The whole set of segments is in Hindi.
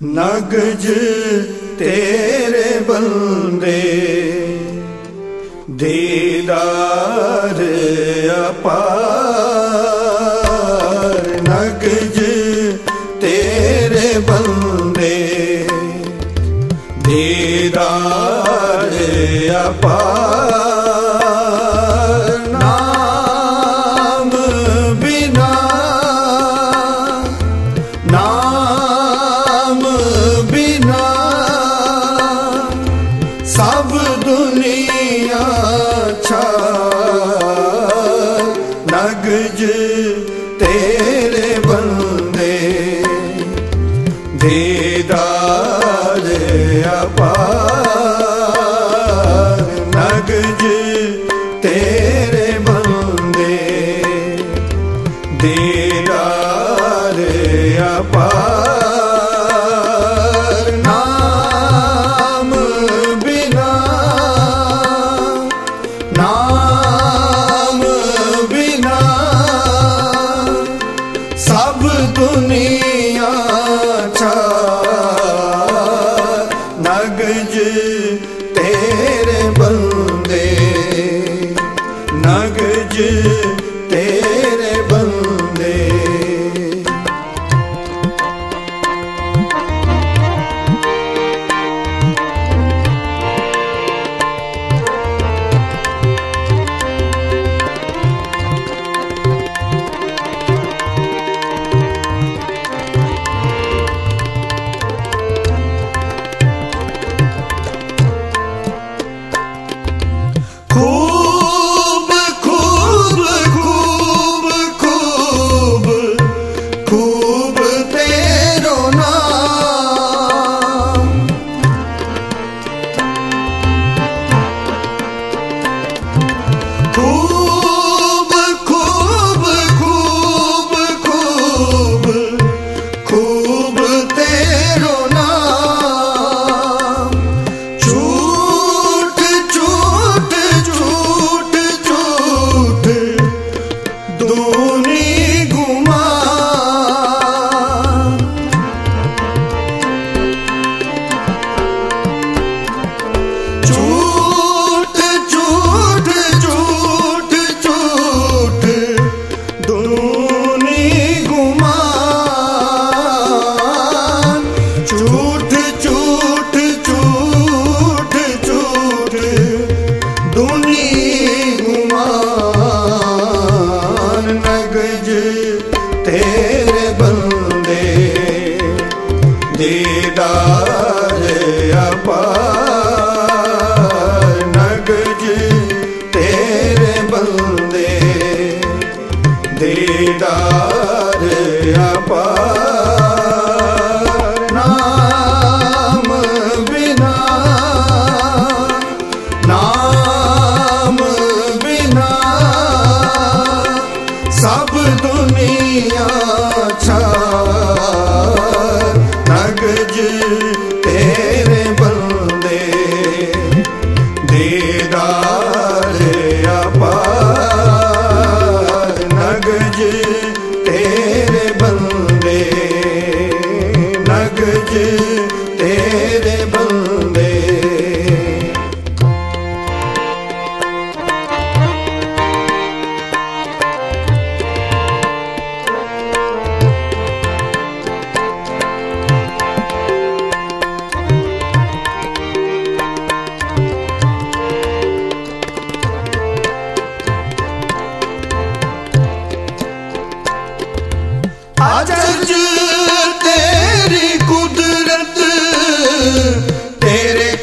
नगज तेरे बंदे दीदार अपार। नगज तेरे बंदे दीदार अपार। नाम बिना नाम बिना सब दुनिया छार। नगज तेरे बंदे दीदार अपार। नगज तेरे बंदे दीदार अपार। नाम बिना नाम बिना सब दुनिया छार। नगज तेरे बंदे नगज तेरे बंदे। खूब खूब खूब खूब खूब तेरो नाम। खूब खूब खूब खूब खूब तेरो नाम। झूठ झूठ झूठ झूठ दूनी गुमान। झूठ झूठ झूठ झूठ दूनी गुमान। झूठ झूठ झूठ झूठ दूनी गुमान। नगज तेरे बंदे दीदार अपार। नगज तेरे बंदे दीदार अपार। नाम बिना नाम बिना सब दुनिया छार। नगज तेरे बंदे दीदार अपार। नगज तेरे बंदे नगज तेरे बंदे। आजज तेरी कुदरत तेरे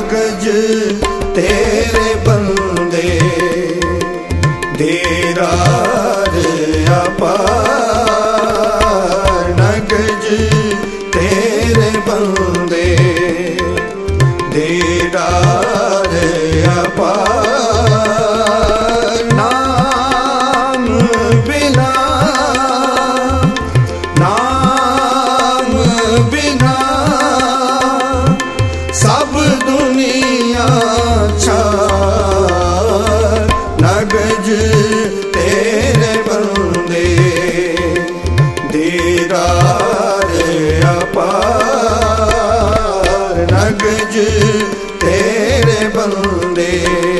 नगज तेरे बंदे दीदार अपार नगज तेरे बंदे दीदार अपार नाम बिना सब दुनिया छार नगज तेरे बंदे दीदार अपार नगज तेरे बंदे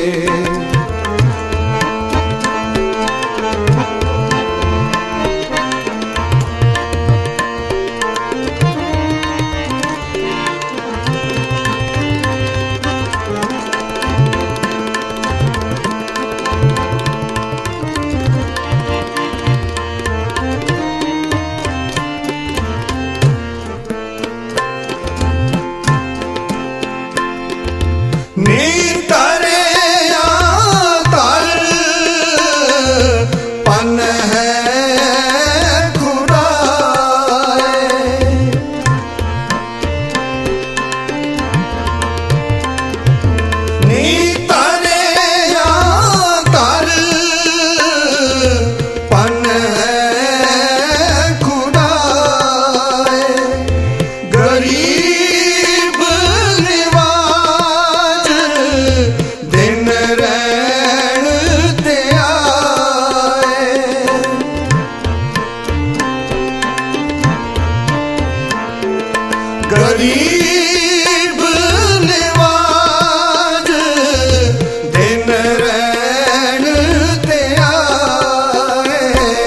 नीतरे तर पन है खुदाए नीतरे तर पन है खुदाए गरीब दिन रैन ते आए गरीब निवाज दिन रैन ते आए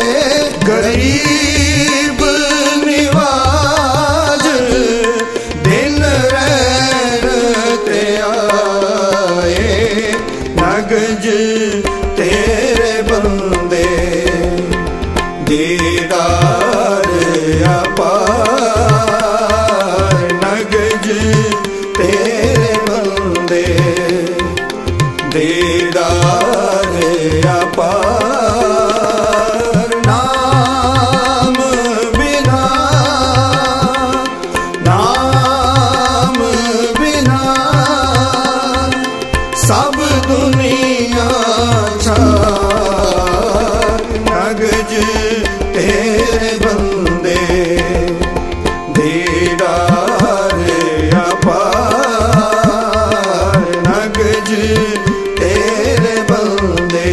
गरीब निवाज दिन रैन ते आए नगज तेरे बंदे दीदार अपार नगज तेरे बंदे दीदार अपार नाम बिना सब दुनिया छार नगज तेरे बंदे दीदार अपार नगज तेरे बंदे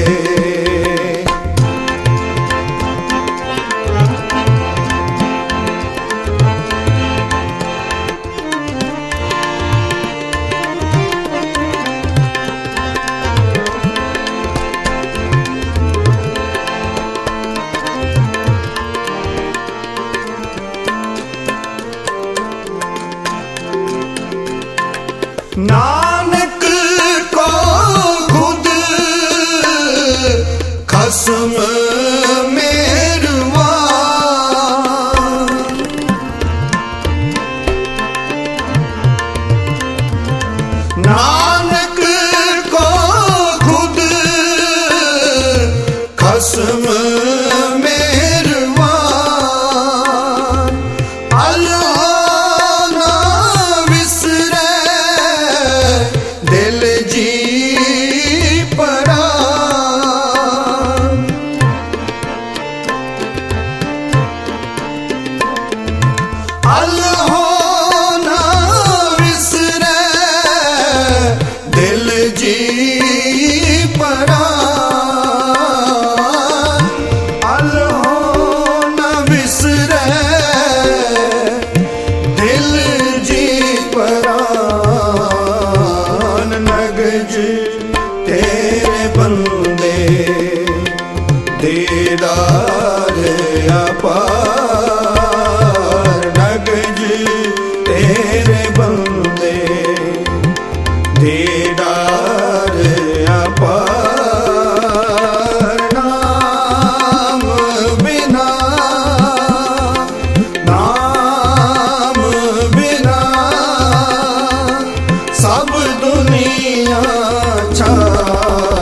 नानक को खुद खस्म मेरवा नानक को खुद खस्म मेरवा दिल जी परान अल्लाह ना विसरे दिल जी परान अल्लाह ना विसरे दिल जी परान नगज तेरे बंदे दीदार अपार नगज तेरे बंदे दीदार अपार नाम बिना सब दुनिया छाए।